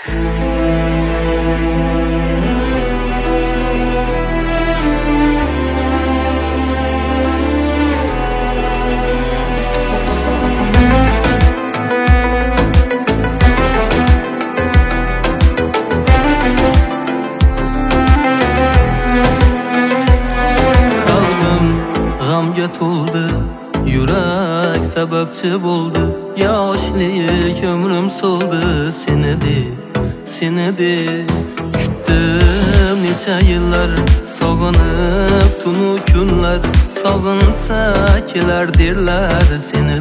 G'amga to'ldi, yurak sababchi bo'ldi. Yoshlik umrim so'ldi, seni deb kutdim necha yillar, sog'inib tunu kunlar. Sog'insa kelar derlar, seni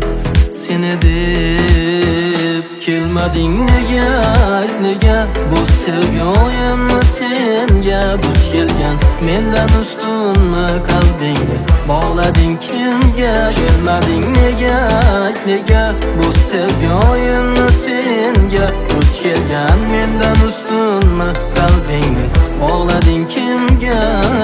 deb kelmading nega bu sevgi o'yinmi senga duch kelgan? Mendan ustunmi qalbingni bog'lading kimga? Kelmading nega bu sevgi o'yinmi senga duch kelgan? Mendan ustunmi qalbingni bog'lading kimga?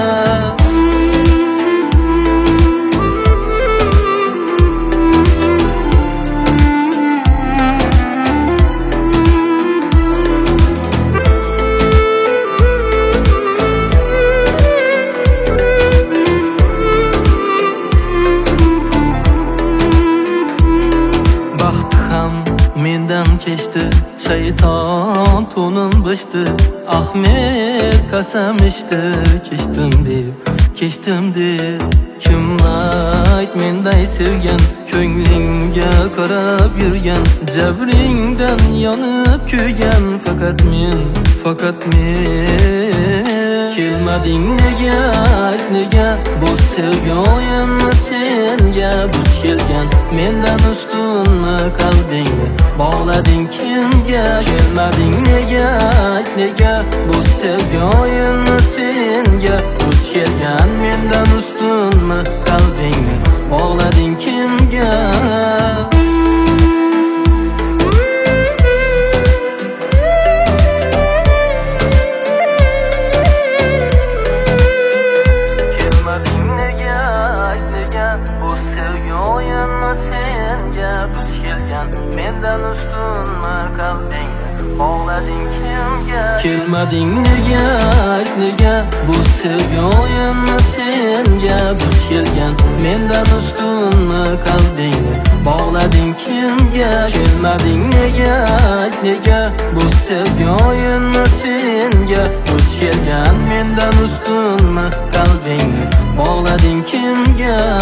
Mendan kechdi, shayton to'nim bichdi. Ahmet qasam ichdi, kechdim deb kim menday sevgan? Ko'nglingga qarab yurgan, jabringdan yonib kuygan. Faqat men kelmading nega bu sevgi o'yinmi senga duch kelgan? Mendan ustunmi qalbingni bog'lading kimga? Kelmading nega bu sevgi o'yinmi senga duch kelgan? Mendan ustunmi qalbingni bog'lading kimga? Mendan ustunmi qalbingni bog'lading kimga? Kelmading nega bu sevgi o'yinmi senga duch kelgan? Mendan ustunmi qalbingni bog'lading kimga? Kelmading nega bu sevgi o'yinmi senga duch kelgan? Mendan ustunmi qalbingni bog'lading kimga?